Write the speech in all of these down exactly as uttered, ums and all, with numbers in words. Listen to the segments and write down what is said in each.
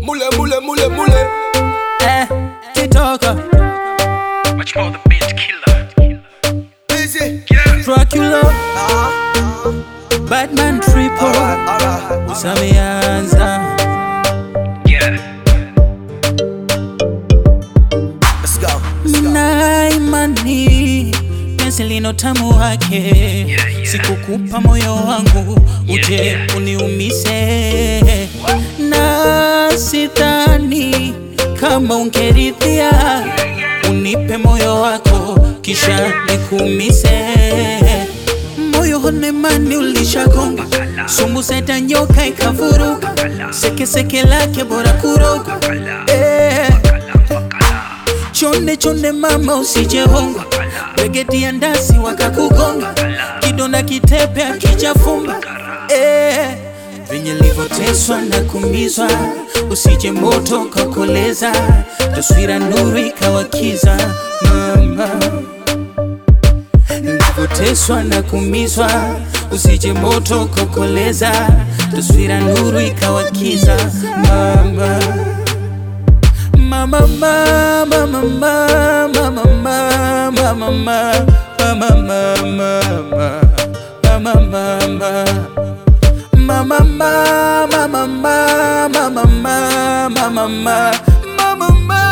Mule, mule, mule, mule. Eh, T-Talker. Much more the beat killer. Easy. Dracula. Uh-huh. Batman Triple. Alright, alright. Usameanza. Yeah. Let's go. Let's go. Na imani penzi lino tamu wake, Yeah, yeah. sikukupa moyo wangu uje Yeah, yeah. uniumise, na sidhani kama ungeridhia unipe moyo wako kisha nikuumise. Moyo honemani ulishagonga, sumu zeta nyoka ikavuruga, seke seke lake bora kuroga. Eh, chonde chonde mama usijehonga, begeti ya ndasi wakakugonga, kidona kitepe akijafumba. Eh, venye livoteswa na kumizwa, usije moto kakoleza, taswira nuru ikawakiza mama. Livoteswa na kumizwa, usije moto kakoleza, taswira nuru ikawakiza mama. Mama, mama, mama, mama, mama, mama, mama, mama, mama, mama, mama. Mama, mama, mama, mama, mama, mama, mama, mama.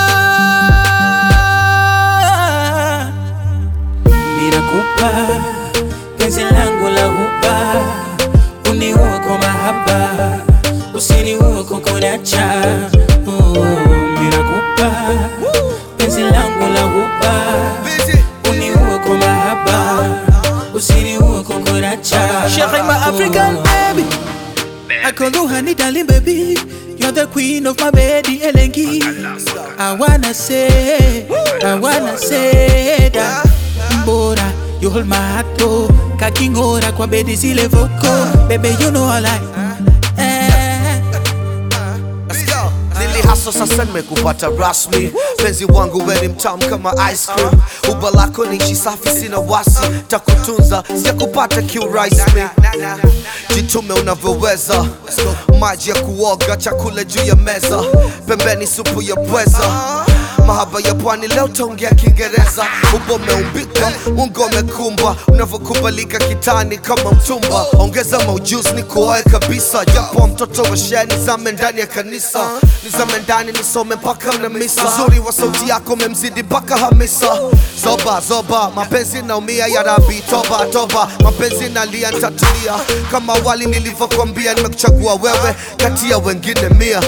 Ninakupa penzi langu la huba, uniue kwa mahaba, usiniue kwa kunacha. Oh, ninakupa penzi langu la huba, Busy. uniue kwa mahaba, usiniue kwa kunacha. Sheikh, my African baby, I call you honey darling baby. You're the queen of my baby Elengi. I wanna say, I wanna say that Mbora, you hold my heart oh. Kakingora kwa bedi zile voko. Baby you know I like eh. Let's go. Nili haso sasa nimekupata rasmi. Penzi wangu weni mtamu kama ice cream. Uba lako ni nchi safi sina wasi. Takutunza sijakupata kiurahisi. Jitume unavyoweza. Maji ya kuoga, chakula juu ya meza, pembeni supu ya pweza. Mahaba ya pwani leo taongea Kiingereza. Ubo umeumbika, Mungu amekumba, unavyokubalika kitani kama mtumba. Ongeza maujuzi ni kuoe kabisa, japo mtoto wa shehe nizame ndani ya kanisa. Nizame ndani nisome mpaka na misa. Uzuri wa sauti yako memzidi mpaka Hamisa. Zoba, zoba, mapenzi naumia ya Rabi. Toba, toba, mapenzi nalia nitatulia. Kama wali nilivyokuambia nimekuchagua wewe kati ya wengine mia.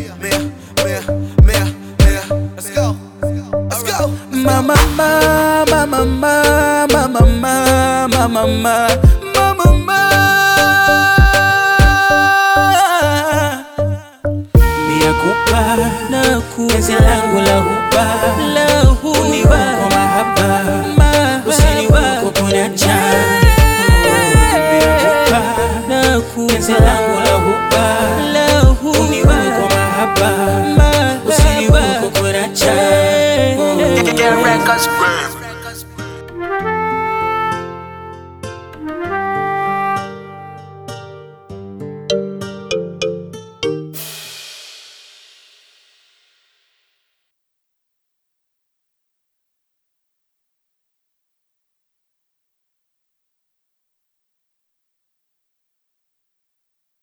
Let's go. Let's go. Mama, mama, mama, mama, mama, mama, mama, mama. Ninakupa penzi langu la huba,